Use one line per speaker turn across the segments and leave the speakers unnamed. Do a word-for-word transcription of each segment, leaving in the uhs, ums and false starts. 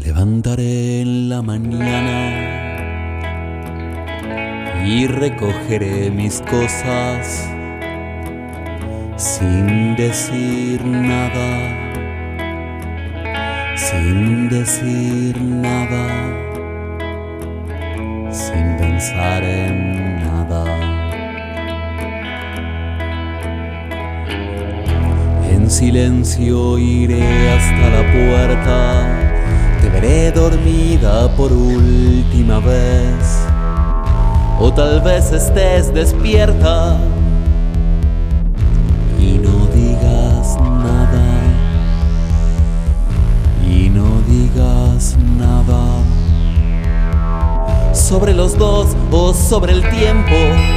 levantaré en la mañana y recogeré mis cosas sin decir nada, sin decir nada, sin pensar en nada. En silencio iré hasta la puerta, te veré dormida por última vez, o tal vez estés despierta y no digas nada, y no digas nada sobre los dos o sobre el tiempo.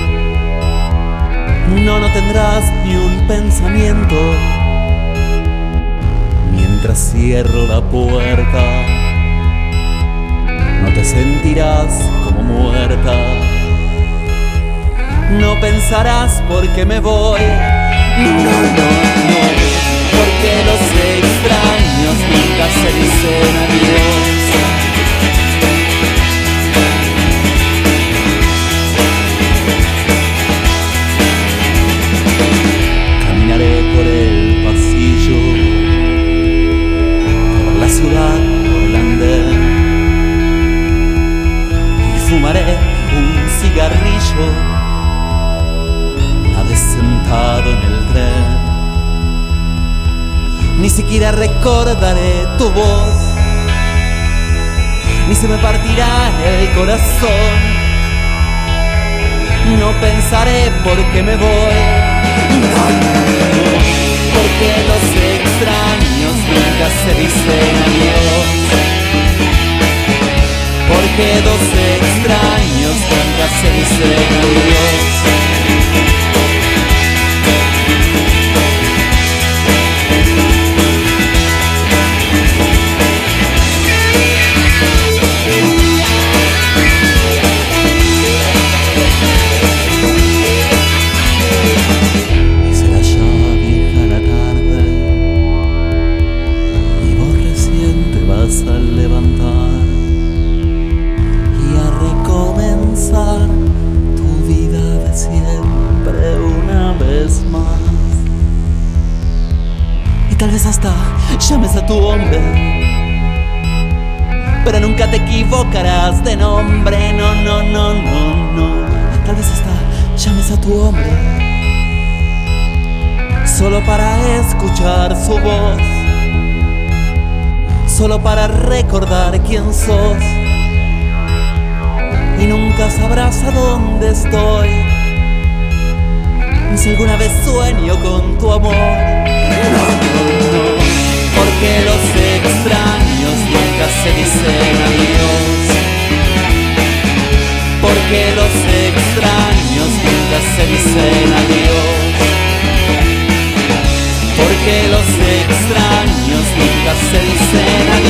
No, no tendrás ni un pensamiento mientras cierro la puerta. No te sentirás como muerta, no pensarás por qué me voy. No, no, no, porque los extraños nunca se dicen adiós. Caminaré por el pasillo, por la ciudad, por el andén, y fumaré un cigarrillo una vez sentado en el tren. Ni siquiera recordaré tu voz, ni se me partirá el corazón. No pensaré por qué me voy. No, no, porque los extraños nunca se dicen adiós. Porque los extraños nunca se dicen adiós. A levantar y a recomenzar tu vida de siempre una vez más. Y tal vez hasta llames a tu hombre, pero nunca te equivocarás de nombre. No, no, no, no, no. Tal vez hasta llames a tu hombre solo para escuchar su voz, solo para recordar quién sos, y nunca sabrás a dónde estoy, ni si alguna vez sueño con tu amor. No, no, no, porque los extraños nunca se dicen adiós. Porque los extraños nunca se dicen adiós. Porque los extraños nunca se dicen adiós.